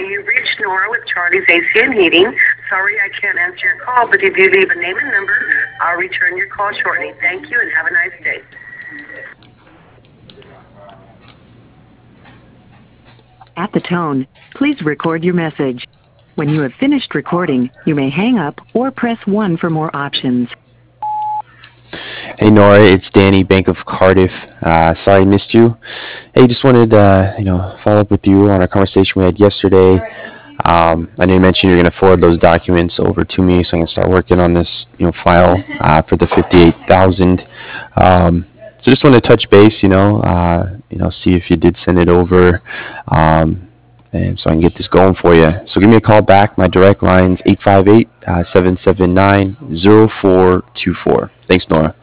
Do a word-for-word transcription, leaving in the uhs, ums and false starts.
you've reached Nora with Charlie's A C and Heating. Sorry I can't answer your call, but if you leave a name and number, I'll return your call shortly. Thank you and have a nice day. At the tone, please record your message. When you have finished recording, you may hang up or press one for more options. Hey Nora, it's Danny, Bank of Cardiff. Uh, sorry I missed you. Hey, just wanted to uh, you know follow up with you on our conversation we had yesterday. Um, I know you mentioned you're going to forward those documents over to me so I can start working on this you know file uh, for the fifty-eight thousand. Um, so just wanted to touch base, you know, uh, you know, see if you did send it over, um, and so I can get this going for you. So give me a call back. My direct line's eight five eight, seven seven nine, zero four two four. Thanks, Nora.